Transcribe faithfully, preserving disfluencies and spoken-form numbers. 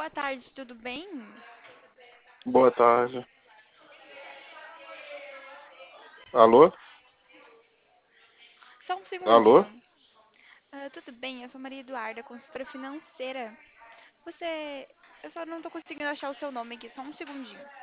boa tarde, tudo bem? Boa tarde. Alô? Só um Alô? segundinho. Ah, tudo bem? Eu sou Maria Eduarda, consultora financeira. Você. Eu só não tô conseguindo achar o seu nome aqui, só um segundinho.